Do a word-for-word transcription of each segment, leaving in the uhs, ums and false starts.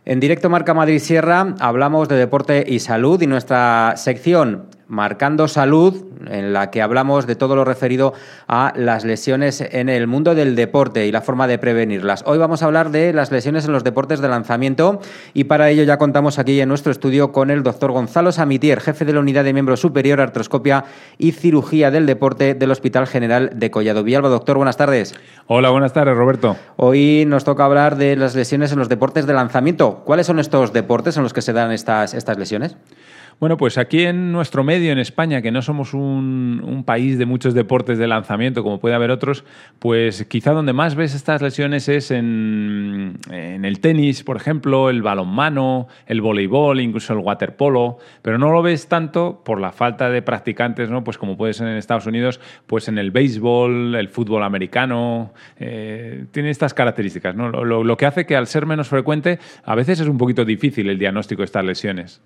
En directo Marca Madrid Sierra hablamos de deporte y salud y nuestra sección Marcando Salud, en la que hablamos de todo lo referido a las lesiones en el mundo del deporte y la forma de prevenirlas. Hoy vamos a hablar de las lesiones en los deportes de lanzamiento y para ello ya contamos aquí en nuestro estudio con el doctor Gonzalo Samitier, jefe de la Unidad de Miembro Superior, Artroscopia y Cirugía del Deporte del Hospital General de Collado Villalba. Doctor, buenas tardes. Hola, buenas tardes, Roberto. Hoy nos toca hablar de las lesiones en los deportes de lanzamiento. ¿Cuáles son estos deportes en los que se dan estas, estas lesiones? Bueno, pues aquí en nuestro medio, en España, que no somos un, un país de muchos deportes de lanzamiento, como puede haber otros, pues quizá donde más ves estas lesiones es en, en el tenis, por ejemplo, el balonmano, el voleibol, incluso el waterpolo, pero no lo ves tanto por la falta de practicantes, ¿no? Pues como puede ser en Estados Unidos, pues en el béisbol, el fútbol americano, eh, tiene estas características, ¿no? Lo, lo, lo que hace que al ser menos frecuente, a veces es un poquito difícil el diagnóstico de estas lesiones.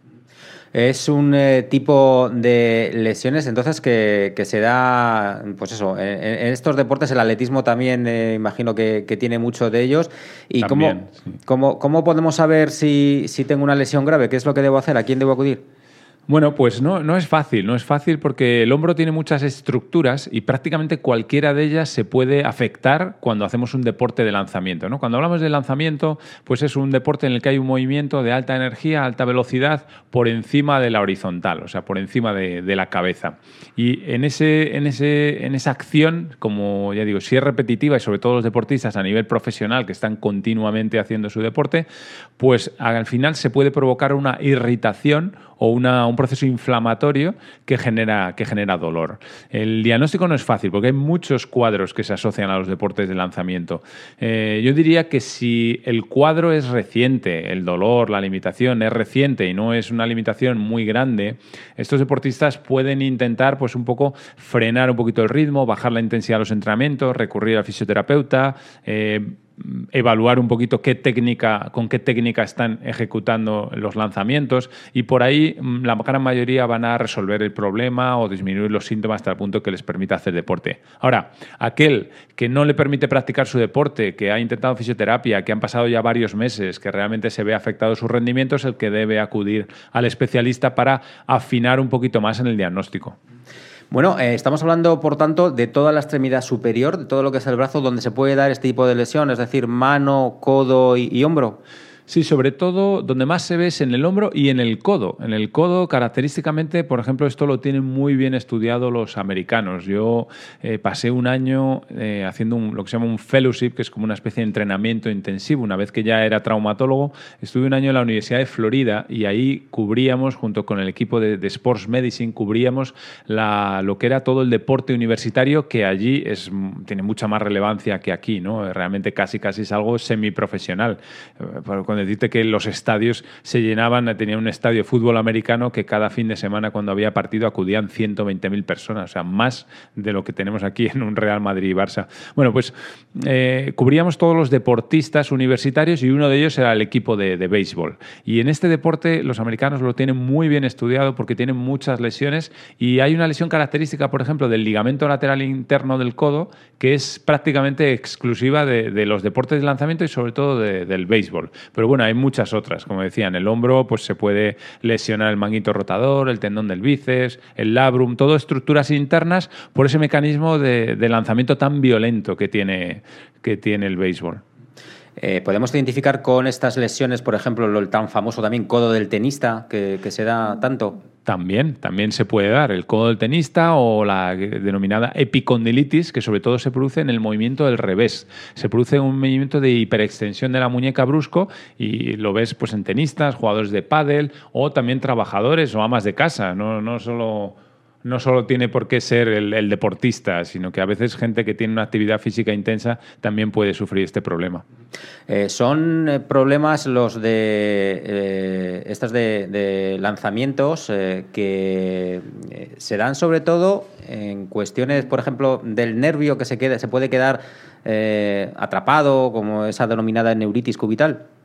Es un eh, tipo de lesiones, entonces, que, que se da, pues eso, en, en estos deportes, el atletismo también, eh, imagino que, que tiene mucho de ellos. ¿Y también, cómo, sí. cómo, cómo podemos saber si, si tengo una lesión grave? ¿Qué es lo que debo hacer? ¿A quién debo acudir? Bueno, pues no, no es fácil, no es fácil porque el hombro tiene muchas estructuras y prácticamente cualquiera de ellas se puede afectar cuando hacemos un deporte de lanzamiento, ¿no? Cuando hablamos de lanzamiento, pues es un deporte en el que hay un movimiento de alta energía, alta velocidad por encima de la horizontal, o sea, por encima de, de la cabeza. Y en, ese, en, ese, en esa acción, como ya digo, si es repetitiva y sobre todo los deportistas a nivel profesional que están continuamente haciendo su deporte, pues al final se puede provocar una irritación o una, un proceso inflamatorio que genera, que genera dolor. El diagnóstico no es fácil porque hay muchos cuadros que se asocian a los deportes de lanzamiento. Eh, yo diría que si el cuadro es reciente, el dolor, la limitación es reciente y no es una limitación muy grande, estos deportistas pueden intentar pues un poco frenar un poquito el ritmo, bajar la intensidad de los entrenamientos, recurrir al fisioterapeuta, eh, evaluar un poquito qué técnica, con qué técnica están ejecutando los lanzamientos y por ahí la gran mayoría van a resolver el problema o disminuir los síntomas hasta el punto que les permita hacer deporte. Ahora, aquel que no le permite practicar su deporte, que ha intentado fisioterapia, que han pasado ya varios meses, que realmente se ve afectado su rendimiento, es el que debe acudir al especialista para afinar un poquito más en el diagnóstico. Bueno, eh, estamos hablando, por tanto, de toda la extremidad superior, de todo lo que es el brazo, donde se puede dar este tipo de lesión, es decir, mano, codo y, y hombro. Sí, sobre todo donde más se ve es en el hombro y en el codo. En el codo, característicamente, por ejemplo, esto lo tienen muy bien estudiado los americanos. Yo eh, pasé un año eh, haciendo un, lo que se llama un fellowship, que es como una especie de entrenamiento intensivo. Una vez que ya era traumatólogo, estuve un año en la Universidad de Florida y ahí cubríamos, junto con el equipo de, de Sports Medicine, cubríamos la, lo que era todo el deporte universitario, que allí es, tiene mucha más relevancia que aquí, ¿no? Realmente casi casi es algo semiprofesional. Cuando decirte que los estadios se llenaban, tenía un estadio de fútbol americano que cada fin de semana cuando había partido acudían ciento veinte mil personas, o sea, más de lo que tenemos aquí en un Real Madrid y Barça. Bueno, pues eh, cubríamos todos los deportistas universitarios y uno de ellos era el equipo de, de béisbol. Y en este deporte los americanos lo tienen muy bien estudiado porque tienen muchas lesiones y hay una lesión característica, por ejemplo, del ligamento lateral interno del codo que es prácticamente exclusiva de, de los deportes de lanzamiento y sobre todo de, del béisbol. Pero bueno, hay muchas otras. Como decía, en el hombro pues se puede lesionar el manguito rotador, el tendón del bíceps, el labrum, todo estructuras internas por ese mecanismo de, de lanzamiento tan violento que tiene, que tiene el béisbol. Eh, ¿Podemos identificar con estas lesiones, por ejemplo, el tan famoso también codo del tenista, que, que se da tanto? También, también se puede dar el codo del tenista o la denominada epicondilitis, que sobre todo se produce en el movimiento del revés. Se produce un movimiento de hiperextensión de la muñeca brusco y lo ves pues en tenistas, jugadores de pádel o también trabajadores o amas de casa, no, no solo... No solo tiene por qué ser el, el deportista, sino que a veces gente que tiene una actividad física intensa también puede sufrir este problema. Eh, ¿Son eh, problemas los de eh, estas de, de lanzamientos eh, que eh, se dan sobre todo en cuestiones, por ejemplo, del nervio que se queda, se puede quedar eh, atrapado, como esa denominada neuritis cubital?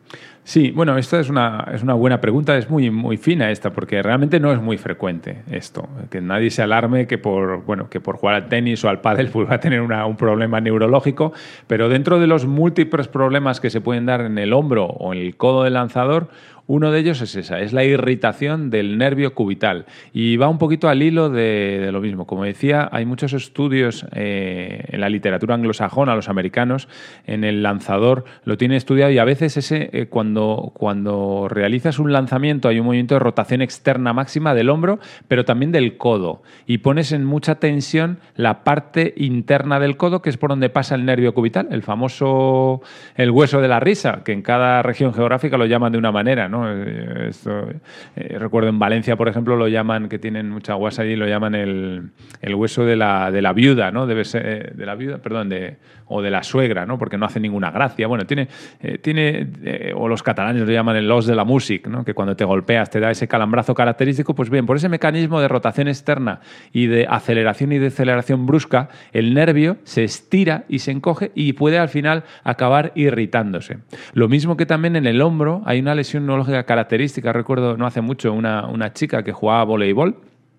Sí, bueno, esta es una, es una buena pregunta, es muy, muy fina esta, porque realmente no es muy frecuente esto. Que nadie se alarme que por, bueno, que por jugar al tenis o al pádel pues va a tener una, un problema neurológico, pero dentro de los múltiples problemas que se pueden dar en el hombro o en el codo del lanzador, uno de ellos es esa, es la irritación del nervio cubital. Y va un poquito al hilo de, de lo mismo. Como decía, hay muchos estudios eh, en la literatura anglosajona, los americanos, en el lanzador lo tienen estudiado y a veces ese eh, cuando, cuando realizas un lanzamiento hay un movimiento de rotación externa máxima del hombro, pero también del codo. Y pones en mucha tensión la parte interna del codo, que es por donde pasa el nervio cubital, el famoso el hueso de la risa, que en cada región geográfica lo llaman de una manera, ¿no? Esto, eh, recuerdo en Valencia, por ejemplo, lo llaman, que tienen mucha guasa allí, lo llaman el, el hueso de la, de la viuda, ¿no? Debe ser de la viuda, perdón, de, o de la suegra, ¿no? Porque no hace ninguna gracia. Bueno, tiene, eh, tiene eh, o los catalanes lo llaman el os de la música, ¿no? Que cuando te golpeas te da ese calambrazo característico. Pues bien, por ese mecanismo de rotación externa y de aceleración y deceleración brusca, el nervio se estira y se encoge y puede al final acabar irritándose. Lo mismo que también en el hombro hay una lesión neurológica característica. Recuerdo no hace mucho una, una chica que jugaba a voleibol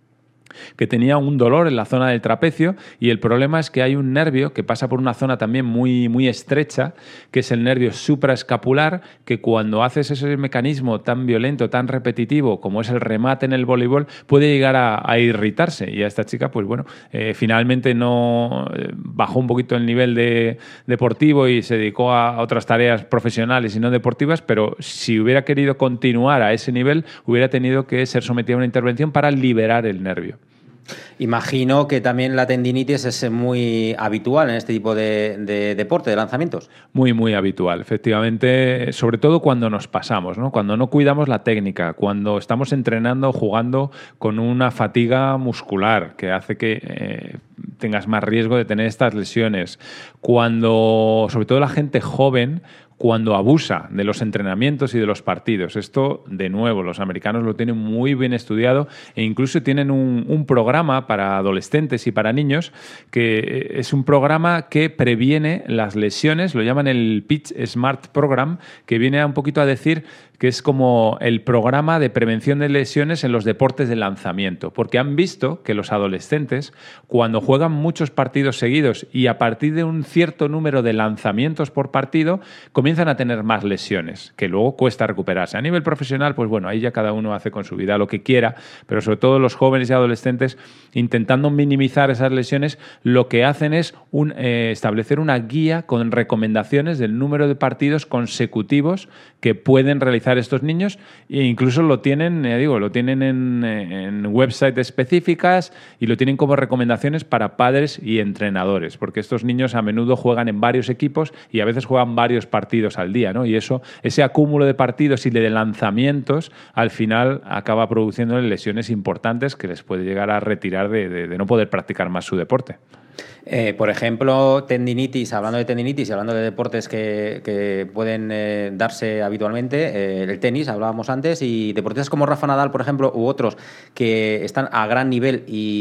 que tenía un dolor en la zona del trapecio y el problema es que hay un nervio que pasa por una zona también muy, muy estrecha, que es el nervio supraescapular, que cuando haces ese mecanismo tan violento, tan repetitivo como es el remate en el voleibol, puede llegar a, a irritarse. Y a esta chica, pues bueno, eh, finalmente no eh, bajó un poquito el nivel de, deportivo y se dedicó a, a otras tareas profesionales y no deportivas, pero si hubiera querido continuar a ese nivel, hubiera tenido que ser sometida a una intervención para liberar el nervio. Imagino que también la tendinitis es muy habitual en este tipo de, de deporte, de lanzamientos. Muy, muy habitual, efectivamente, sobre todo cuando nos pasamos, ¿no? Cuando no cuidamos la técnica, cuando estamos entrenando, jugando con una fatiga muscular que hace que eh, tengas más riesgo de tener estas lesiones. Cuando, sobre todo la gente joven, cuando abusa de los entrenamientos y de los partidos. Esto, de nuevo, los americanos lo tienen muy bien estudiado e incluso tienen un, un programa para adolescentes y para niños que es un programa que previene las lesiones, lo llaman el Pitch Smart Program, que viene a un poquito a decir que es como el programa de prevención de lesiones en los deportes de lanzamiento, porque han visto que los adolescentes, cuando juegan muchos partidos seguidos y a partir de un cierto número de lanzamientos por partido, comienzan a tener más lesiones, que luego cuesta recuperarse. A nivel profesional, pues bueno, ahí ya cada uno hace con su vida lo que quiera, pero sobre todo los jóvenes y adolescentes, intentando minimizar esas lesiones, lo que hacen es un, eh, establecer una guía con recomendaciones del número de partidos consecutivos que pueden realizar estos niños e incluso lo tienen, ya digo, lo tienen en, en websites específicas y lo tienen como recomendaciones para padres y entrenadores, porque estos niños a menudo juegan en varios equipos y a veces juegan varios partidos al día, ¿no? Y eso, ese acúmulo de partidos y de lanzamientos al final acaba produciendo lesiones importantes que les puede llegar a retirar de, de, de no poder practicar más su deporte. Eh, por ejemplo, tendinitis, hablando de tendinitis y hablando de deportes que, que pueden eh, darse habitualmente, eh, el tenis, hablábamos antes, y deportistas como Rafa Nadal, por ejemplo, u otros que están a gran nivel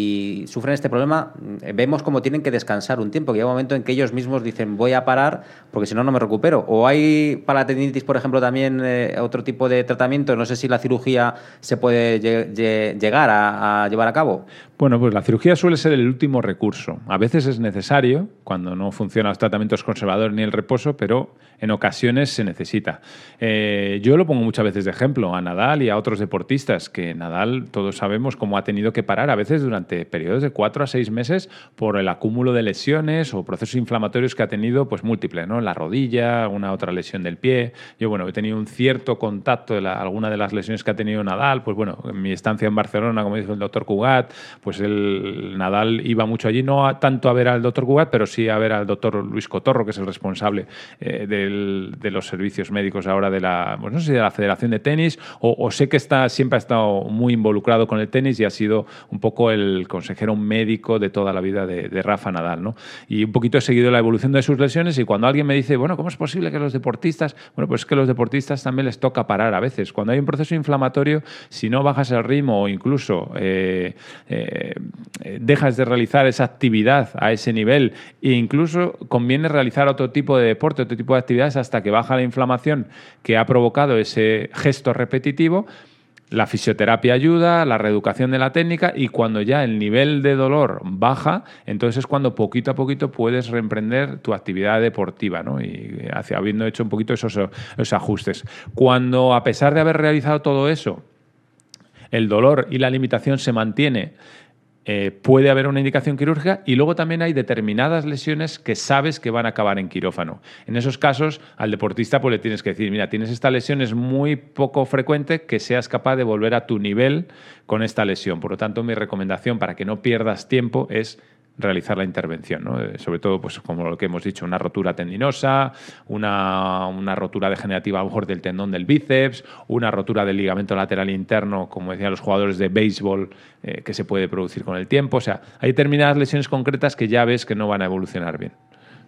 y sufren este problema, eh, vemos cómo tienen que descansar un tiempo, que llega un momento en que ellos mismos dicen voy a parar porque si no, no me recupero. O hay para la tendinitis, por ejemplo, también eh, otro tipo de tratamiento, no sé si la cirugía se puede lle- llegar a, a llevar a cabo. Bueno, pues la cirugía suele ser el último recurso. A veces es necesario, cuando no funcionan los tratamientos conservadores ni el reposo, pero en ocasiones se necesita. Eh, yo lo pongo muchas veces de ejemplo a Nadal y a otros deportistas, que Nadal todos sabemos cómo ha tenido que parar a veces durante periodos de cuatro a seis meses por el acúmulo de lesiones o procesos inflamatorios que ha tenido pues múltiples, ¿no? La rodilla, una otra lesión del pie. Yo, bueno, he tenido un cierto contacto de la, alguna de las lesiones que ha tenido Nadal, pues bueno, en mi estancia en Barcelona, como dijo el doctor Cugat, pues el Nadal iba mucho allí, no a, tanto a ver al doctor Cugat, pero sí a ver al doctor Luis Cotorro, que es el responsable eh, del, de los servicios médicos ahora de la, pues no sé si de la Federación de Tenis, o, o sé que está, siempre ha estado muy involucrado con el tenis y ha sido un poco el consejero médico de toda la vida de, de Rafa Nadal, ¿no? Y un poquito he seguido la evolución de sus lesiones y cuando alguien me dice, bueno, ¿cómo es posible que los deportistas? Bueno, pues es que a los deportistas también les toca parar a veces. Cuando hay un proceso inflamatorio, si no bajas el ritmo o incluso eh, eh, dejas de realizar esa actividad actividad a ese nivel e incluso conviene realizar otro tipo de deporte, otro tipo de actividades hasta que baja la inflamación que ha provocado ese gesto repetitivo. La fisioterapia ayuda, la reeducación de la técnica, y cuando ya el nivel de dolor baja, entonces es cuando poquito a poquito puedes reemprender tu actividad deportiva, ¿no? Y hacia, habiendo hecho un poquito esos, esos ajustes. Cuando, a pesar de haber realizado todo eso, el dolor y la limitación se mantiene, Eh, puede haber una indicación quirúrgica, y luego también hay determinadas lesiones que sabes que van a acabar en quirófano. En esos casos, al deportista pues le tienes que decir, mira, tienes esta lesión, es muy poco frecuente que seas capaz de volver a tu nivel con esta lesión. Por lo tanto, mi recomendación para que no pierdas tiempo es realizar la intervención, ¿no? Eh, sobre todo, pues como lo que hemos dicho, una rotura tendinosa, una, una rotura degenerativa a lo mejor del tendón del bíceps, una rotura del ligamento lateral interno, como decían los jugadores de béisbol, eh, que se puede producir con el tiempo. O sea, hay determinadas lesiones concretas que ya ves que no van a evolucionar bien.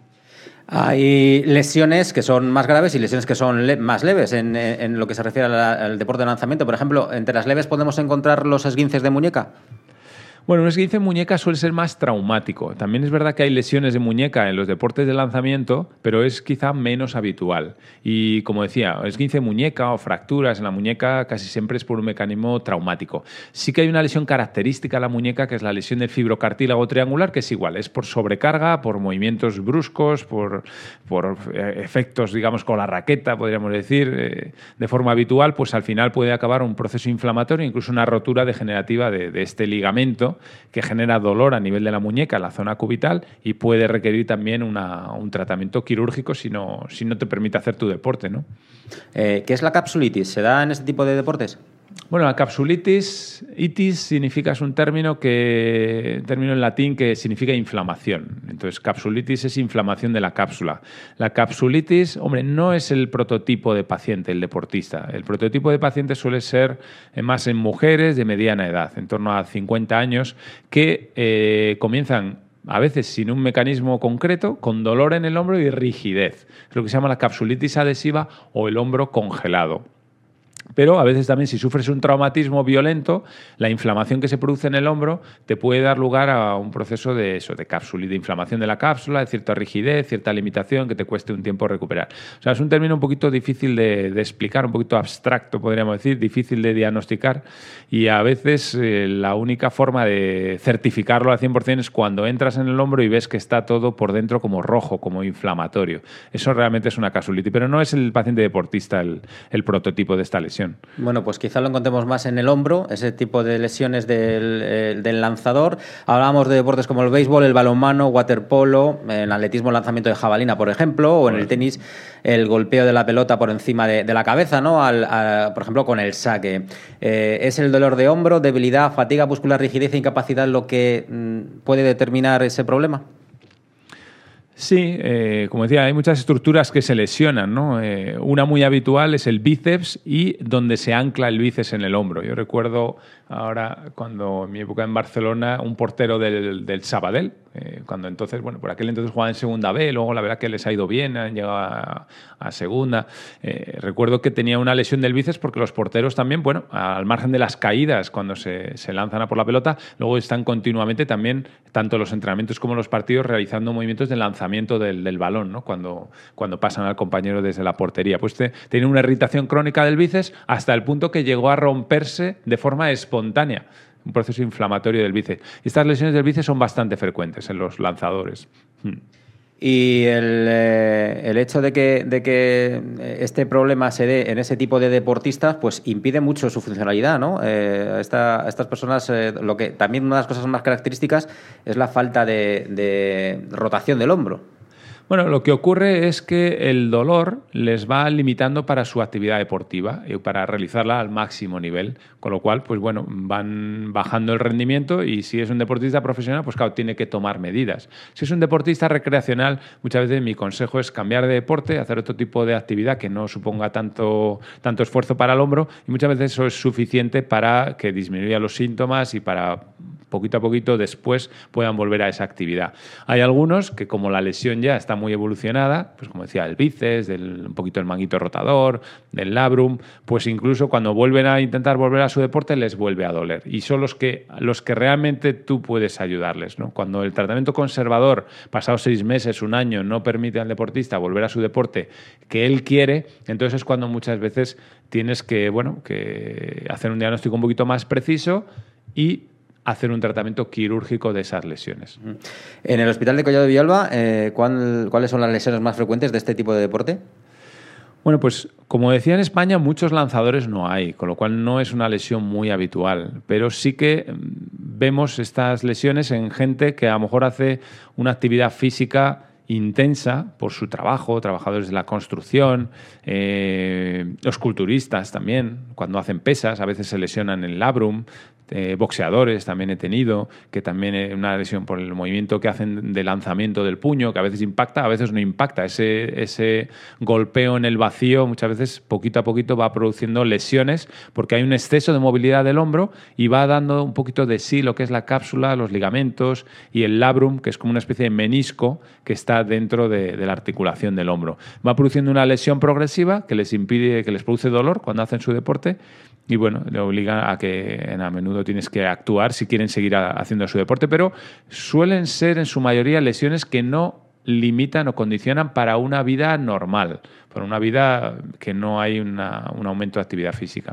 Hay lesiones que son más graves y lesiones que son le- más leves en, en lo que se refiere a la- al deporte de lanzamiento. Por ejemplo, entre las leves podemos encontrar los esguinces de muñeca. Bueno, un esguince de muñeca suele ser más traumático. También es verdad que hay lesiones de muñeca en los deportes de lanzamiento, pero es quizá menos habitual. Y como decía, esguince de muñeca o fracturas en la muñeca casi siempre es por un mecanismo traumático. Sí que hay una lesión característica de la muñeca, que es la lesión del fibrocartílago triangular, que es igual, es por sobrecarga, por movimientos bruscos, por, por eh, efectos, digamos, con la raqueta, podríamos decir, eh, de forma habitual, pues al final puede acabar un proceso inflamatorio, incluso una rotura degenerativa de, de este ligamento, que genera dolor a nivel de la muñeca, en la zona cubital, y puede requerir también una, un tratamiento quirúrgico si no, si no te permite hacer tu deporte, ¿no? Eh, ¿Qué es la capsulitis? ¿Se da en este tipo de deportes? Bueno, la capsulitis, itis significa, es un término que término en latín que significa inflamación. Entonces, capsulitis es inflamación de la cápsula. La capsulitis, hombre, no es el prototipo de paciente, el deportista. El prototipo de paciente suele ser más en mujeres de mediana edad, en torno a cincuenta años, que eh, comienzan a veces sin un mecanismo concreto, con dolor en el hombro y rigidez. Es lo que se llama la capsulitis adhesiva o el hombro congelado. Pero a veces también, si sufres un traumatismo violento, la inflamación que se produce en el hombro te puede dar lugar a un proceso de eso, de capsulitis, de inflamación de la cápsula, de cierta rigidez, cierta limitación que te cueste un tiempo recuperar. O sea, es un término un poquito difícil de, de explicar, un poquito abstracto, podríamos decir, difícil de diagnosticar, y a veces eh, la única forma de certificarlo al cien por ciento es cuando entras en el hombro y ves que está todo por dentro como rojo, como inflamatorio. Eso realmente es una capsulitis, pero no es el paciente deportista el, el prototipo de esta lesión. Bueno, pues quizá lo encontremos más en el hombro, ese tipo de lesiones del, eh, del lanzador. Hablábamos de deportes como el béisbol, el balonmano, waterpolo, el atletismo, el lanzamiento de jabalina, por ejemplo, o en el tenis, el golpeo de la pelota por encima de, de la cabeza, ¿no? Al, a, por ejemplo, con el saque. Eh, ¿Es el dolor de hombro, debilidad, fatiga muscular, rigidez e incapacidad lo que mm, puede determinar ese problema? Sí, eh, como decía, hay muchas estructuras que se lesionan, ¿no? Eh, una muy habitual es el bíceps y donde se ancla el bíceps en el hombro. Yo recuerdo ahora, cuando en mi época en Barcelona, un portero del, del Sabadell, eh, cuando entonces, bueno, por aquel entonces jugaban en segunda B, luego la verdad que les ha ido bien, han llegado a, a segunda. Eh, recuerdo que tenía una lesión del bíceps porque los porteros también, bueno, al margen de las caídas cuando se, se lanzan a por la pelota, luego están continuamente también, tanto los entrenamientos como los partidos, realizando movimientos de lanzamiento del, del balón, ¿no? Cuando, cuando pasan al compañero desde la portería. Pues te, tenía una irritación crónica del bíceps hasta el punto que llegó a romperse de forma espontánea, un proceso inflamatorio del bíceps. Y estas lesiones del bíceps son bastante frecuentes en los lanzadores. Y el, eh, el hecho de que, de que este problema se dé en ese tipo de deportistas, pues impide mucho su funcionalidad, ¿no? Eh, a, esta, a estas personas, eh, lo que también una de las cosas más características es la falta de, de rotación del hombro. Bueno, lo que ocurre es que el dolor les va limitando para su actividad deportiva y para realizarla al máximo nivel, con lo cual, pues bueno, van bajando el rendimiento y si es un deportista profesional, pues claro, tiene que tomar medidas. Si es un deportista recreacional, muchas veces mi consejo es cambiar de deporte, hacer otro tipo de actividad que no suponga tanto, tanto esfuerzo para el hombro, y muchas veces eso es suficiente para que disminuya los síntomas y para poquito a poquito después puedan volver a esa actividad. Hay algunos que, como la lesión ya está muy evolucionada, pues como decía, del bíceps, del, un poquito del manguito rotador, del labrum, pues incluso cuando vuelven a intentar volver a su deporte les vuelve a doler. Y son los que, los que realmente tú puedes ayudarles, ¿no? Cuando el tratamiento conservador, pasados seis meses, un año, no permite al deportista volver a su deporte que él quiere, entonces es cuando muchas veces tienes que, bueno, que hacer un diagnóstico un poquito más preciso y hacer un tratamiento quirúrgico de esas lesiones. En el Hospital de Collado de Villalba, eh, ¿cuál, ¿cuáles son las lesiones más frecuentes de este tipo de deporte? Bueno, pues como decía, en España muchos lanzadores no hay, con lo cual no es una lesión muy habitual, pero sí que vemos estas lesiones en gente que a lo mejor hace una actividad física intensa por su trabajo, trabajadores de la construcción, eh, los culturistas también, cuando hacen pesas, a veces se lesionan el labrum, eh, boxeadores también he tenido, que también es una lesión por el movimiento que hacen de lanzamiento del puño, que a veces impacta, a veces no impacta. Ese, ese golpeo en el vacío muchas veces poquito a poquito va produciendo lesiones porque hay un exceso de movilidad del hombro y va dando un poquito de sí lo que es la cápsula, los ligamentos y el labrum, que es como una especie de menisco que está dentro de, de la articulación del hombro. Va produciendo una lesión progresiva que les impide, que les produce dolor cuando hacen su deporte y bueno, le obliga a que a menudo tienes que actuar si quieren seguir a, haciendo su deporte, pero suelen ser en su mayoría lesiones que no limitan o condicionan para una vida normal, para una vida que no hay una, un aumento de actividad física.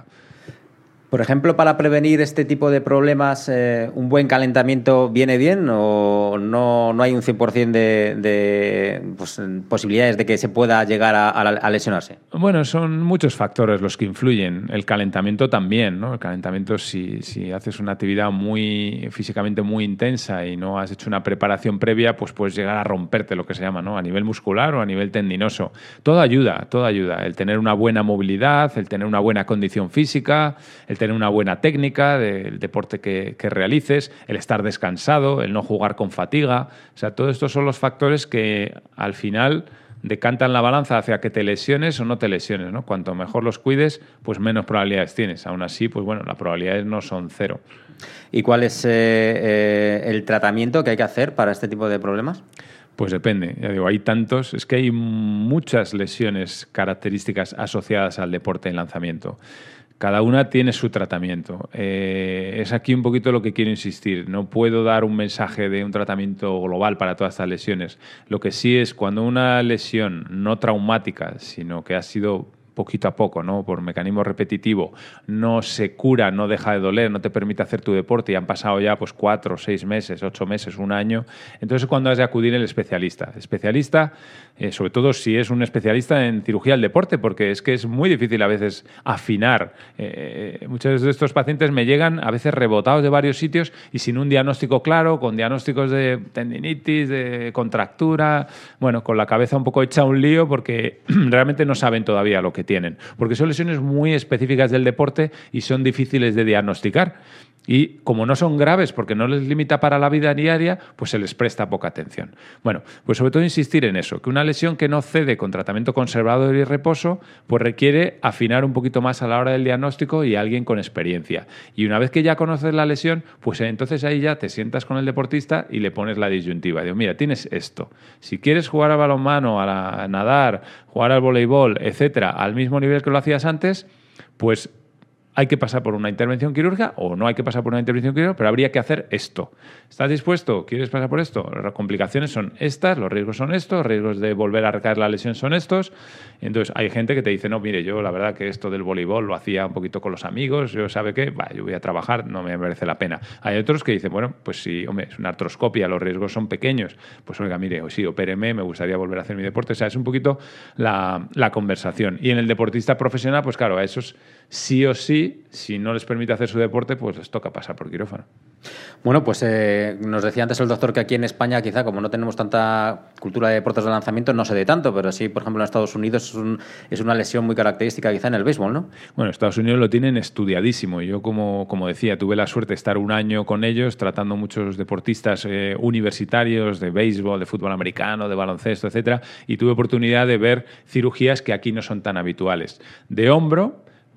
Por ejemplo, para prevenir este tipo de problemas, eh, ¿un buen calentamiento viene bien o no, no hay un cien por ciento de, de pues, posibilidades de que se pueda llegar a, a lesionarse? Bueno, son muchos factores los que influyen. El calentamiento también, ¿no? El calentamiento, si, si haces una actividad muy físicamente muy intensa y no has hecho una preparación previa, pues puedes llegar a romperte, lo que se llama, ¿no? A nivel muscular o a nivel tendinoso. Todo ayuda, todo ayuda. El tener una buena movilidad, el tener una buena condición física, el tener una buena técnica del deporte que, que realices, el estar descansado, el no jugar con fatiga. O sea, todos estos son los factores que al final decantan la balanza hacia que te lesiones o no te lesiones, ¿no? Cuanto mejor los cuides, pues menos probabilidades tienes. Aún así, pues bueno, las probabilidades no son cero. ¿Y cuál es eh, eh, el tratamiento que hay que hacer para este tipo de problemas? Pues depende, ya digo, hay tantos, es que hay muchas lesiones características asociadas al deporte en lanzamiento. Cada una tiene su tratamiento. Eh, es aquí un poquito lo que quiero insistir. No puedo dar un mensaje de un tratamiento global para todas estas lesiones. Lo que sí es cuando una lesión no traumática, sino que ha sido poquito a poco, ¿no? Por mecanismo repetitivo, no se cura, no deja de doler, no te permite hacer tu deporte y han pasado ya pues cuatro, seis meses, ocho meses, un año. Entonces, cuando has de acudir el especialista. El especialista, eh, sobre todo si es un especialista en cirugía del deporte, porque es que es muy difícil a veces afinar. Eh, muchos de estos pacientes me llegan a veces rebotados de varios sitios y sin un diagnóstico claro, con diagnósticos de tendinitis, de contractura, bueno, con la cabeza un poco hecha un lío porque realmente no saben todavía lo que tienen, porque son lesiones muy específicas del deporte y son difíciles de diagnosticar. Y como no son graves porque no les limita para la vida diaria, pues se les presta poca atención. Bueno, pues sobre todo insistir en eso, que una lesión que no cede con tratamiento conservador y reposo, pues requiere afinar un poquito más a la hora del diagnóstico y alguien con experiencia. Y una vez que ya conoces la lesión, pues entonces ahí ya te sientas con el deportista y le pones la disyuntiva. Digo, mira, tienes esto. Si quieres jugar al balonmano, a, la, a nadar, jugar al voleibol, etcétera, al mismo nivel que lo hacías antes, pues hay que pasar por una intervención quirúrgica o no hay que pasar por una intervención quirúrgica, pero habría que hacer esto. ¿Estás dispuesto? ¿Quieres pasar por esto? Las complicaciones son estas, los riesgos son estos, los riesgos de volver a recaer la lesión son estos. Entonces hay gente que te dice, no, mire, yo la verdad que esto del voleibol lo hacía un poquito con los amigos, yo sabe qué, bah, yo voy a trabajar, no me merece la pena. Hay otros que dicen, bueno, pues sí, hombre, es una artroscopia, los riesgos son pequeños, pues oiga, mire, o sí, opéreme, me gustaría volver a hacer mi deporte. O sea, es un poquito la, la conversación. Y en el deportista profesional, pues claro, a esos sí o sí, si no les permite hacer su deporte, pues les toca pasar por quirófano. Bueno, pues eh, nos decía antes el doctor que aquí en España quizá como no tenemos tanta cultura de deportes de lanzamiento no se dé tanto, pero sí, por ejemplo, en Estados Unidos es, un, es una lesión muy característica quizá en el béisbol, ¿no? Bueno, Estados Unidos lo tienen estudiadísimo. Yo, como, como decía, tuve la suerte de estar un año con ellos tratando muchos deportistas eh, universitarios de béisbol, de fútbol americano, de baloncesto, etcétera, y tuve oportunidad de ver cirugías que aquí no son tan habituales. De hombro,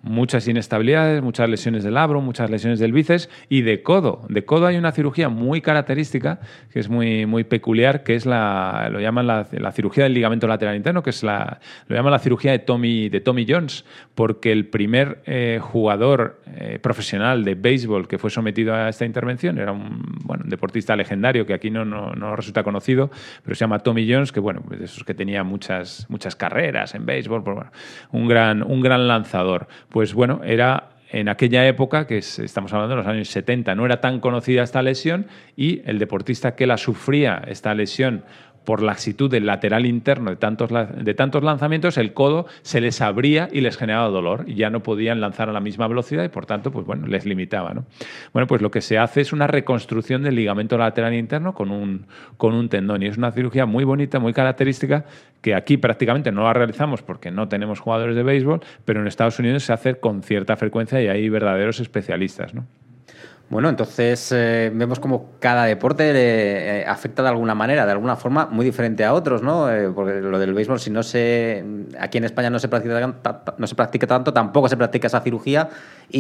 muchas inestabilidades, muchas lesiones del labro, muchas lesiones del bíceps y de codo. De codo hay una cirugía muy característica, que es muy, muy peculiar, que es la, lo llaman la, la cirugía del ligamento lateral interno, que es la, lo llaman la cirugía de Tommy, de Tommy Jones, porque el primer eh, jugador eh, profesional de béisbol que fue sometido a esta intervención era un, bueno, un deportista legendario que aquí no, no, no resulta conocido, pero se llama Tommy Jones, que bueno, de esos que tenía muchas, muchas carreras en béisbol, pues, bueno, un gran, un gran lanzador. Pues bueno, era en aquella época, que es, estamos hablando de los años setenta, no era tan conocida esta lesión y el deportista que la sufría, esta lesión, por laxitud del lateral interno de tantos, de tantos lanzamientos, el codo se les abría y les generaba dolor y ya no podían lanzar a la misma velocidad y por tanto pues bueno, les limitaba, ¿no? Bueno, pues lo que se hace es una reconstrucción del ligamento lateral interno con un, con un tendón y es una cirugía muy bonita, muy característica que aquí prácticamente no la realizamos porque no tenemos jugadores de béisbol, pero en Estados Unidos se hace con cierta frecuencia y hay verdaderos especialistas, ¿no? Bueno, entonces eh, vemos como cada deporte eh, afecta de alguna manera, de alguna forma muy diferente a otros, ¿no? Eh, porque lo del béisbol, si no se, aquí en España no se practica, no se practica tanto, tampoco se practica esa cirugía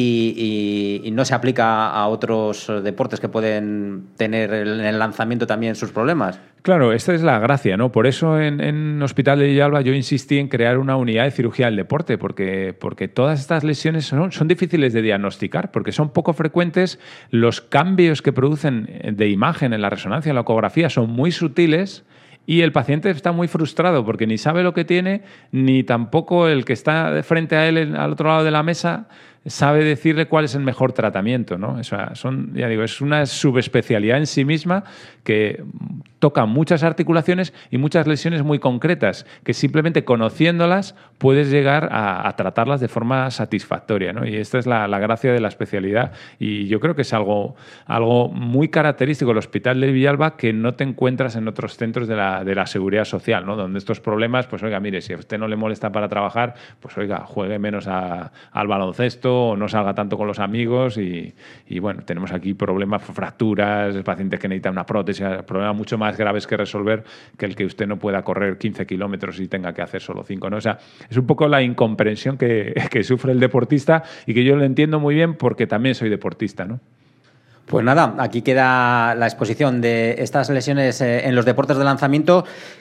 y, y, y no se aplica a otros deportes que pueden tener en el lanzamiento también sus problemas. Claro, esta es la gracia, ¿no? Por eso en, en Hospital de Villalba yo insistí en crear una unidad de cirugía del deporte, porque, porque todas estas lesiones son, son difíciles de diagnosticar, porque son poco frecuentes, los cambios que producen de imagen en la resonancia, en la ecografía, son muy sutiles y el paciente está muy frustrado porque ni sabe lo que tiene, ni tampoco el que está frente a él al otro lado de la mesa sabe decirle cuál es el mejor tratamiento, ¿no? O sea, son, ya digo, es una subespecialidad en sí misma que toca muchas articulaciones y muchas lesiones muy concretas, que simplemente conociéndolas puedes llegar a, a tratarlas de forma satisfactoria, ¿no? Y esta es la, la gracia de la especialidad y yo creo que es algo, algo muy característico del Hospital de Villalba que no te encuentras en otros centros de la, de la Seguridad Social, ¿no? Donde estos problemas, pues oiga, mire, si a usted no le molesta para trabajar, pues oiga, juegue menos a, al baloncesto o no salga tanto con los amigos y, y bueno, tenemos aquí problemas, fracturas, pacientes que necesitan una prótesis, problemas mucho más graves que resolver que el que usted no pueda correr quince kilómetros y tenga que hacer solo cinco, ¿no? O sea, es un poco la incomprensión que, que sufre el deportista y que yo lo entiendo muy bien porque también soy deportista, ¿no? Pues nada, aquí queda la exposición de estas lesiones en los deportes de lanzamiento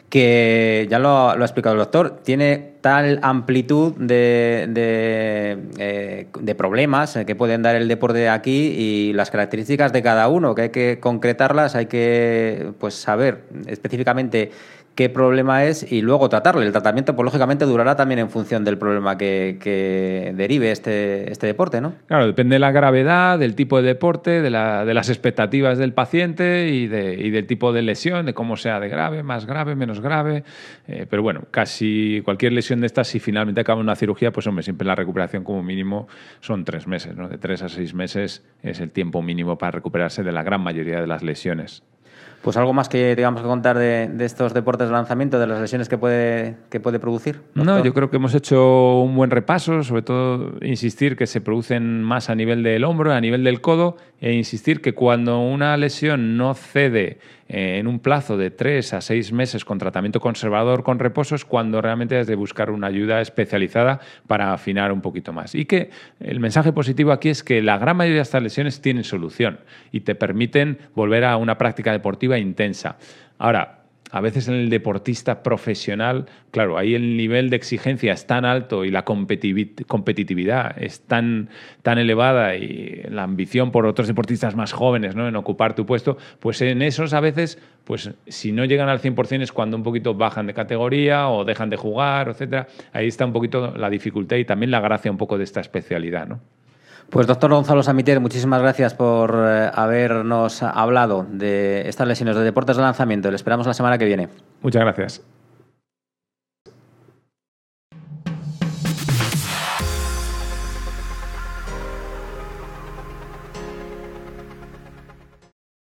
que, ya lo, lo ha explicado el doctor, tiene tal amplitud de, de, eh, de problemas que pueden dar el deporte aquí y las características de cada uno, que hay que concretarlas, hay que pues saber específicamente qué problema es y luego tratarlo. El tratamiento, pues lógicamente, durará también en función del problema que, que derive este, este deporte, ¿no? Claro, depende de la gravedad, del tipo de deporte, de, la, de las expectativas del paciente y, de, y del tipo de lesión, de cómo sea de grave, más grave, menos grave. Eh, pero bueno, casi cualquier lesión de estas, si finalmente acaba una cirugía, pues hombre, siempre la recuperación como mínimo son tres meses, ¿no? De tres a seis meses es el tiempo mínimo para recuperarse de la gran mayoría de las lesiones. Pues algo más que tengamos que contar de, de estos deportes de lanzamiento, de las lesiones que puede, que puede producir, ¿doctor? No, yo creo que hemos hecho un buen repaso, sobre todo insistir que se producen más a nivel del hombro, a nivel del codo, e insistir que cuando una lesión no cede eh, en un plazo de tres a seis meses con tratamiento conservador con reposo es cuando realmente has de buscar una ayuda especializada para afinar un poquito más. Y que el mensaje positivo aquí es que la gran mayoría de estas lesiones tienen solución y te permiten volver a una práctica deportiva intensa. Ahora, a veces en el deportista profesional, claro, ahí el nivel de exigencia es tan alto y la competitividad es tan, tan elevada y la ambición por otros deportistas más jóvenes, ¿no?, en ocupar tu puesto, pues en esos a veces, pues si no llegan al cien por ciento es cuando un poquito bajan de categoría o dejan de jugar, etcétera. Ahí está un poquito la dificultad y también la gracia un poco de esta especialidad, ¿no? Pues doctor Gonzalo Samiter, muchísimas gracias por eh, habernos hablado de estas lesiones de deportes de lanzamiento. Le esperamos la semana que viene. Muchas gracias.